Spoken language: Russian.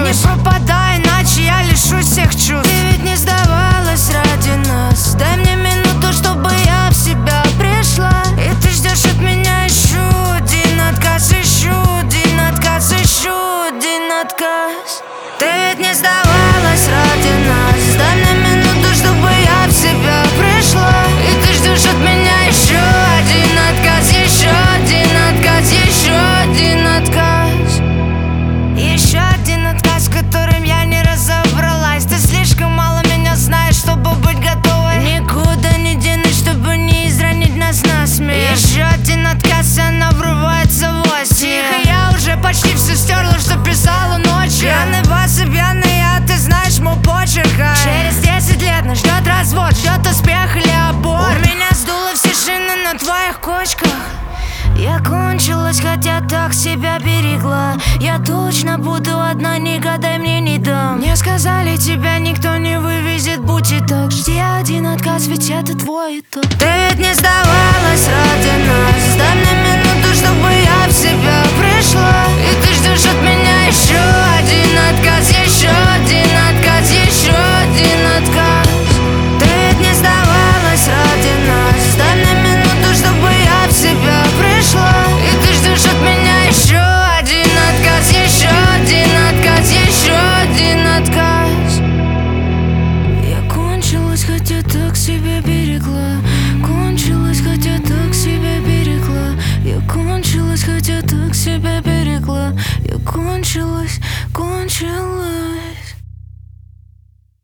не пропадай, иначе я лишусь всех чувств. Ты ведь не сдавалась ради нас. Дай мне минуту, чтобы я в себя пришла. И ты ждешь от меня еще один отказ, еще один отказ, еще один отказ. Ты ведь не сдавалась ради нас. Дай мне минуту, чтобы я в себя пришла. И ты ждешь от меня еще один отказ, еще один отказ, еще один отказ. Еще один отказ, с которым я не разобралась. Ты слишком мало меня знаешь, чтобы быть готовой. Никуда не денусь, чтобы не изранить нас насмех. Еще один отказ, и она врывается в ось. Тихо, я уже почти все стерла, что писала ночью. Пьяный бас и пьяный я, ты знаешь мой почерк. Через 10 лет нас ждет развод, ждет успех или аборт. У меня сдуло все шины на твоих кочках. Я кончилась, хотя так себя берегла. Я точно буду одна, не гадай, мне не дам. Мне сказали, тебя никто не вывезет, будь и так. Жди один отказ, ведь это твой итог. Ты ведь не сдавалась ради нас. Дай мне минуту, чтобы я в себя пришла. И ты ждешь от меня еще один отказ, еще один отказ, еще один отказ. Ты ведь не сдавалась ради нас. Дай мне минуту, чтобы я в себя пришла. И ты ждешь от меня еще один отказ, еще один отказ, еще один отказ. Я кончилась, хотя так себя берегла. Кончилась, хотя так себя берегла. Я кончилась, хотя так себя берегла. Я кончилась, кончилась.